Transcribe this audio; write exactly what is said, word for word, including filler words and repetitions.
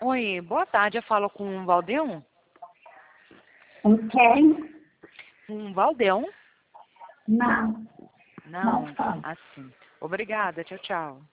Oi, boa tarde. Eu falo com o Valdeon? Com quem? Com o Valdeon? Não. Não, Não fala. assim. Obrigada, tchau, tchau.